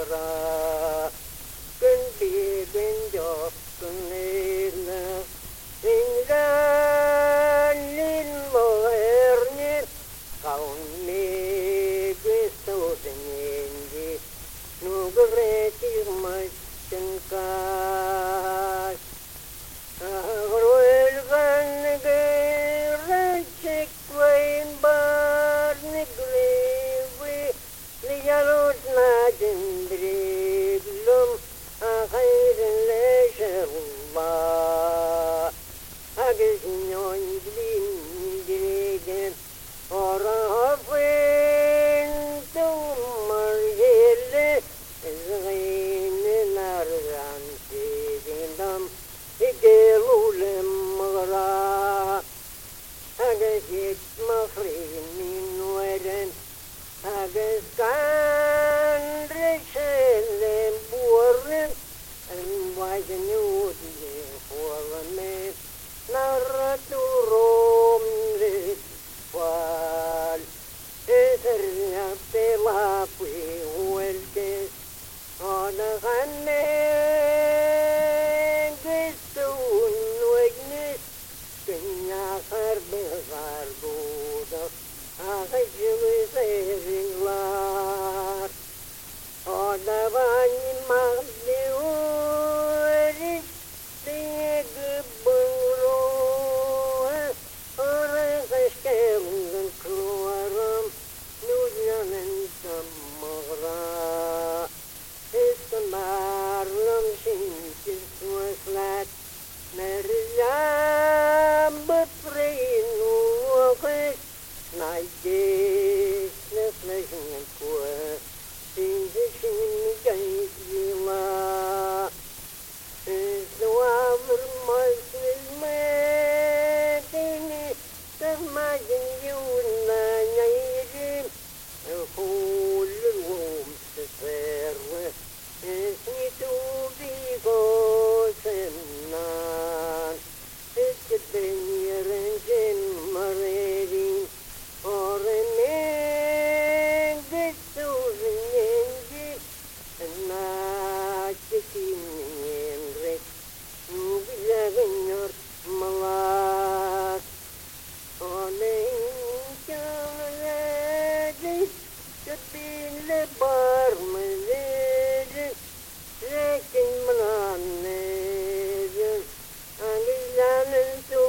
ra cơn đi bên gió cơn lên tình ra lên mơ her nhé cầu nê cái sâu tình gì nu gre chi mà chân ca rồi gan cái ra chiếc quên bar nigri ليالوت نادندري لهم خير لشر الله أقس نون دلين دريجن ورافين تمر جل زغين نارزان سيدين دم يقلوا لمغرا أقس يتمخري من ودن Agus kan rechelen buren en wajen yudje forme naraturom ritwal esernya pelapui welkes ona ganne gestun wegnis kenya harbe garbuda Agajwe saving lot on the vine magniori the buru or the scales and clorum nujan and samora is the marlum since was flat Maria but rain Night days, neflechen kwa, sinzishin gaitila. The waver muslim medini, the magin yuna nairim, a whole room to serve, is me to be gosenan. It's a benir and in marading. Or an end and not chicken and red, you be having your malas on the should be the bar, my lady, taking Malan, and the Yanan to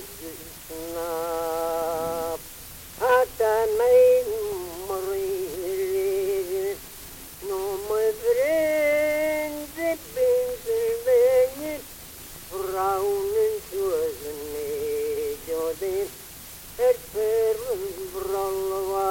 snap. Hata main marin no my friend the been brown and was a jodin at fair brown